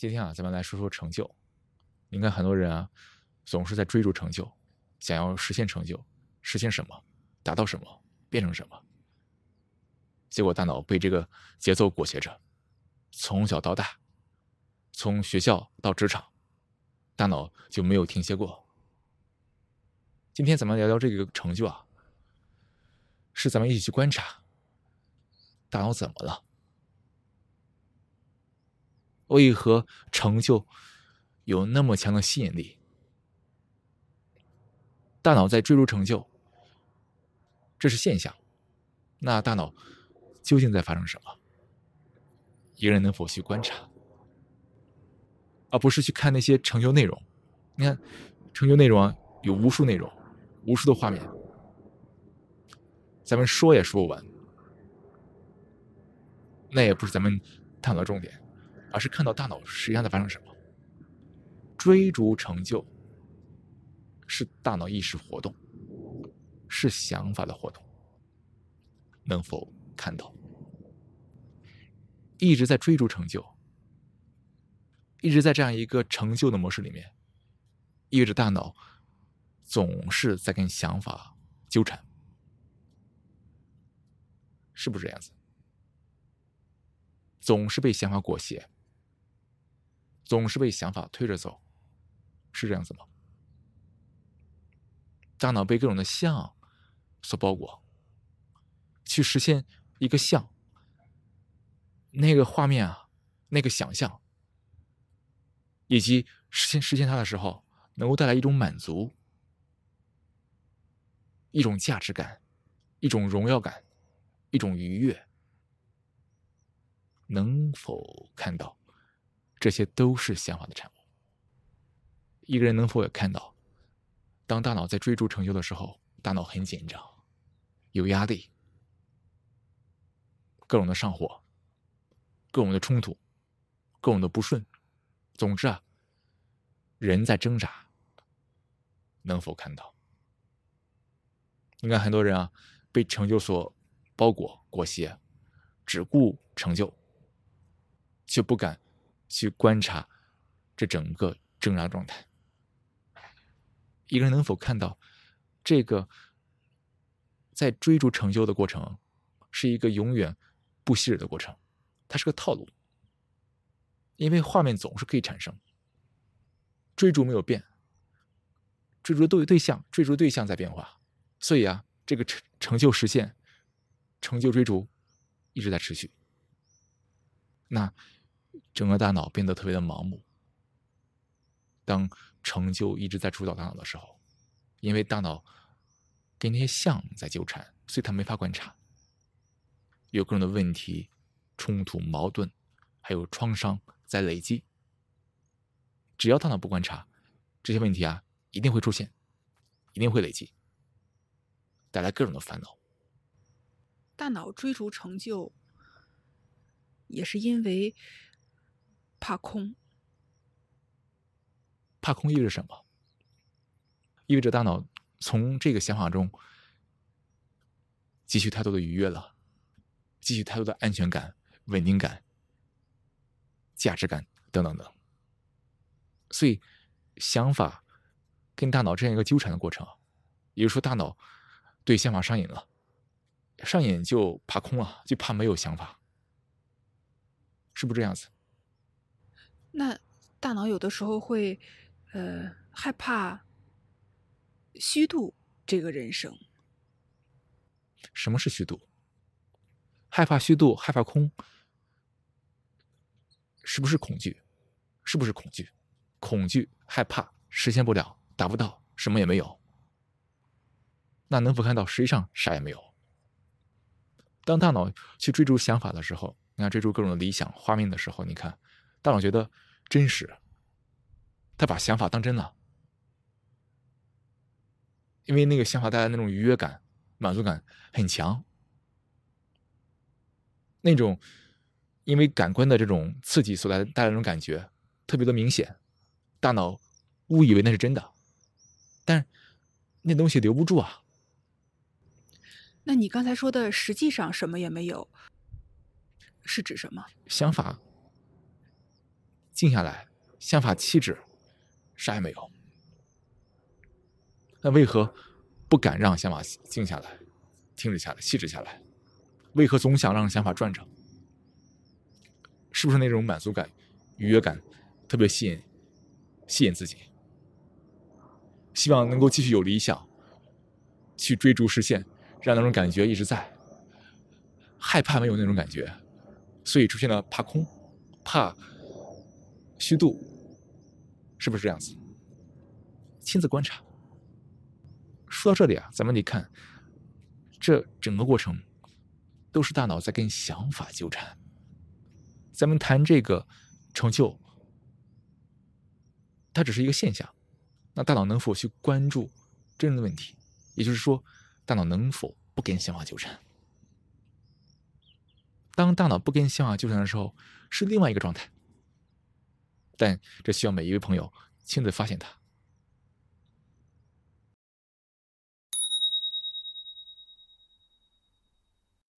今天咱们来说说成就。你看很多人总是在追逐成就，想要实现成就，实现什么，达到什么，变成什么。结果大脑被这个节奏裹挟着，从小到大，从学校到职场，大脑就没有停歇过。今天咱们聊聊这个成就是咱们一起去观察大脑怎么了，为何成就有那么强的吸引力？大脑在追逐成就，这是现象。那大脑究竟在发生什么？一个人能否去观察，而不是去看那些成就内容？你看，成就内容有无数内容，无数的画面，咱们说也说不完。那也不是咱们探讨的重点，而是看到大脑实际上在发生什么。追逐成就是大脑意识活动，是想法的活动。能否看到？一直在追逐成就，一直在这样一个成就的模式里面，意味着大脑总是在跟想法纠缠，是不是这样子？总是被想法裹挟，总是被想法推着走，是这样子吗？大脑被各种的像所包裹，去实现一个像，那个画面那个想象，以及实现它的时候，能够带来一种满足，一种价值感，一种荣耀感，一种愉悦。能否看到？这些都是想法的产物。一个人能否也看到，当大脑在追逐成就的时候，大脑很紧张，有压力，各种的上火，各种的冲突，各种的不顺。总之人在挣扎。能否看到？你看很多人被成就所包裹裹挟，只顾成就，却不敢去观察这整个挣扎状态。一个人能否看到这个在追逐成就的过程是一个永远不息止的过程，它是个套路。因为画面总是可以产生，追逐没有变，追逐的对象在变化，所以这个成就实现，成就追逐一直在持续。那整个大脑变得特别的盲目。当成就一直在主导大脑的时候，因为大脑跟那些像在纠缠，所以他没法观察，有各种的问题、冲突、矛盾，还有创伤在累积。只要大脑不观察，这些问题一定会出现，一定会累积，带来各种的烦恼。 大脑追逐成就，也是因为怕空。 怕空意味着什么？意味着大脑从这个想法中汲取太多的愉悦了，汲取太多的安全感、稳定感、价值感等等等。所以想法跟大脑这样一个纠缠的过程，也就是说大脑对想法上瘾了，上瘾就怕空了，就怕没有想法，是不是这样子？ 那大脑有的时候会害怕虚度这个人生。 什么是虚度？害怕虚度，害怕空，是不是恐惧？是不是恐惧？恐惧、害怕，实现不了，达不到，什么也没有。那能否看到，实际上啥也没有？当大脑去追逐想法的时候，你看追逐各种的理想画面的时候，你看大脑觉得真实，他把想法当真了，因为那个想法带来那种愉悦感、满足感很强，那种因为感官的这种刺激所带来的那种感觉特别的明显，大脑误以为那是真的，但那东西留不住那你刚才说的实际上什么也没有，是指什么？ 想法静下来，想法弃置，啥也没有。那为何不敢让想法静下来、停止下来、弃置下来？为何总想让想法转着？是不是那种满足感、愉悦感特别吸引自己？希望能够继续有理想，去追逐实现，让那种感觉一直在。害怕没有那种感觉，所以出现了怕空、怕虚度，是不是这样子？亲自观察。说到这里啊，咱们得看，这整个过程都是大脑在跟想法纠缠。咱们谈这个成就，它只是一个现象，那大脑能否去关注真正的问题？也就是说，大脑能否不跟想法纠缠？当大脑不跟想法纠缠的时候，是另外一个状态。但这需要每一位朋友亲自发现它。